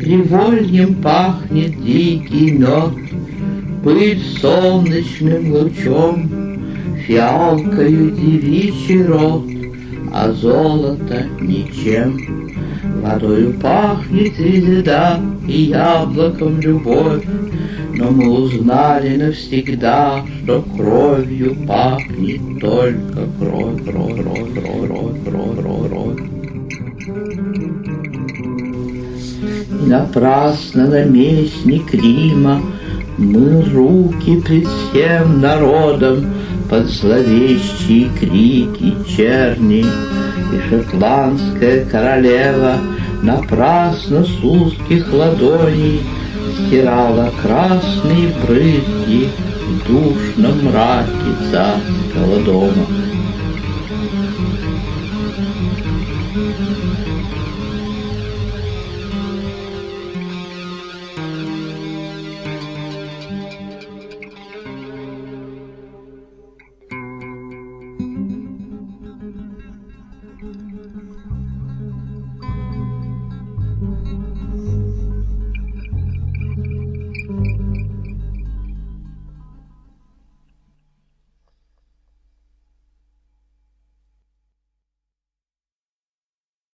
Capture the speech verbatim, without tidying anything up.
привольнем пахнет дикий мед, пыль солнечным лучом, фиалкою девичий рот, а золото ничем. Водою пахнет звезда и яблоком любовь, но мы узнали навсегда, что кровью пахнет только кровь, кровь, кровь, кровь, кровь, кровь, кровь. И напрасно наместник Рима мыл руки пред всем народом под зловещие крики черни, и шотландская королева напрасно с узких ладоней стирала красные брызги в душном мраке царского дома.